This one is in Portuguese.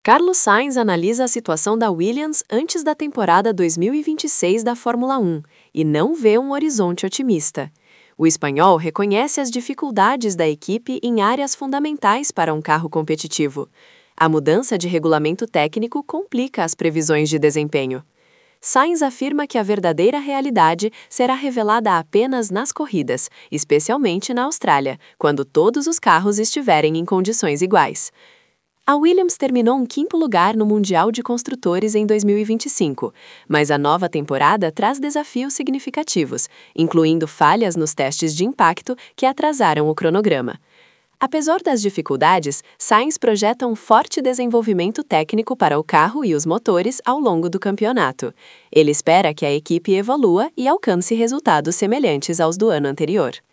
Carlos Sainz analisa a situação da Williams antes da temporada 2026 da Fórmula 1 e não vê um horizonte otimista. O espanhol reconhece as dificuldades da equipe em áreas fundamentais para um carro competitivo. A mudança de regulamento técnico complica as previsões de desempenho. Sainz afirma que a verdadeira realidade será revelada apenas nas corridas, especialmente na Austrália, quando todos os carros estiverem em condições iguais. A Williams terminou em quinto lugar no Mundial de Construtores em 2025, mas a nova temporada traz desafios significativos, incluindo falhas nos testes de impacto que atrasaram o cronograma. Apesar das dificuldades, Sainz projeta um forte desenvolvimento técnico para o carro e os motores ao longo do campeonato. Ele espera que a equipe evolua e alcance resultados semelhantes aos do ano anterior.